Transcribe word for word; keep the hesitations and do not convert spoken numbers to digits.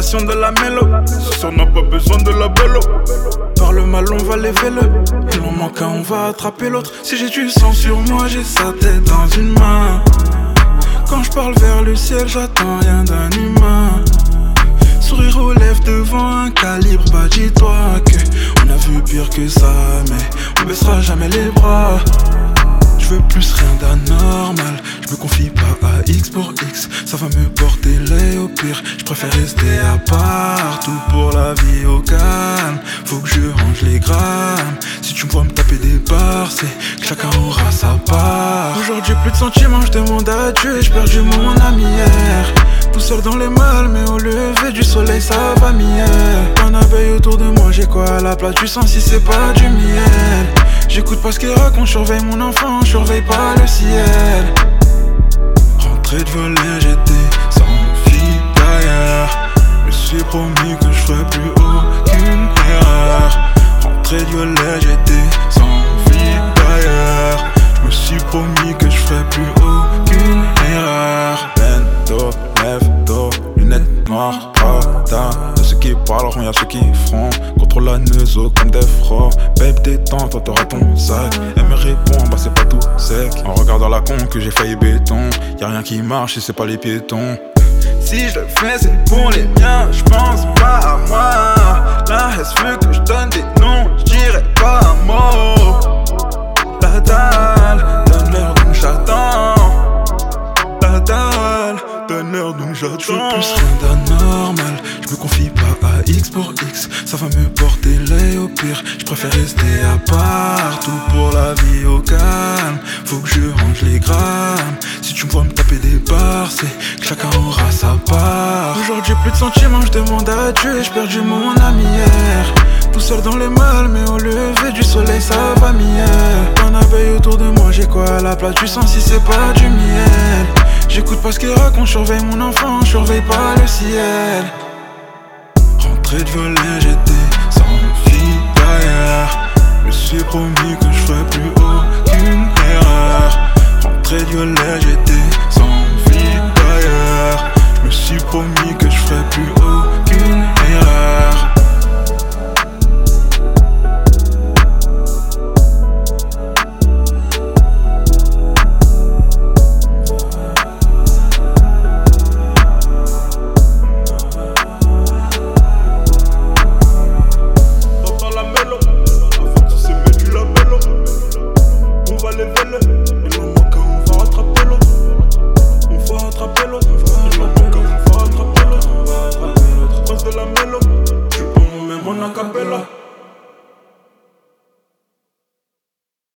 destination de la mélo. Ce soir n'a pas besoin de la bello. Par le mal on va lever le. Il en manque un, on va attraper l'autre. Si j'ai du sang sur moi, j'ai sa tête dans une main. Quand je parle vers le ciel, j'attends rien d'un humain. Sourire aux lèvres devant un calibre, bah dis-toi que on a vu pire que ça, mais on baissera jamais les bras. Je veux plus rien d'anormal, je me confie pas à X pour X. Ça va me porter l'œil au pire, je préfère rester à part. Tout pour la vie au calme, faut que je range les grammes. Si tu me vois me taper des barres, c'est que chacun aura sa part. Aujourd'hui plus de sentiments, je demande à Dieu, j'ai perdu mon ami hier. Tout seul dans les malles, mais au lever du soleil ça va mieux. Un abeille autour de moi, j'ai quoi à la place du sang si c'est pas du miel. J'écoute pas ce qu'il raconte, je surveille mon enfant, je surveille pas le ciel. Rentrée de voler, j'étais sans fille d'ailleurs. Je me suis promis que je ferais plus aucune erreur. Rentrée de voler, j'étais sans fille d'ailleurs. Je me suis promis que je ferais plus aucune erreur. Bendo, lève-dos, lunettes noires, Prada. Y'a ceux qui parleront, y'a ceux qui feront. Contrôle la neuzo comme des frocs. Babe détends, toi t'auras ton sac. Elle me répond, bah c'est pas tout sec. En regardant la con que j'ai failli béton. Y'a rien qui marche si c'est pas les piétons. Si je le fais c'est pour les miens, j'pense pas à moi. La haine veut que je donne des noms, j'dirais pas un mot. La dalle, donne l'heure donc j'attends. La dalle, donne l'heure donc j'attends. Je veux plus rien d'anormal, je me confie pas à X pour X. Ça va me porter l'œil au pire, je préfère rester à part. Tout pour la vie au calme, faut que je range les grammes. Si tu me vois me taper des barres, c'est que chacun aura sa part. Aujourd'hui plus de sentiments, je demande à Dieu, j'ai perdu mon ami hier. Tout seul dans les malles, mais au lever du soleil ça va mieux. Un abeille autour de moi, j'ai quoi à la place du sang si c'est pas du miel. J'écoute pas ce qu'il raconte, je surveille mon enfant, je surveille pas le ciel. Rentrée de voler, j'étais sans fille d'ailleurs.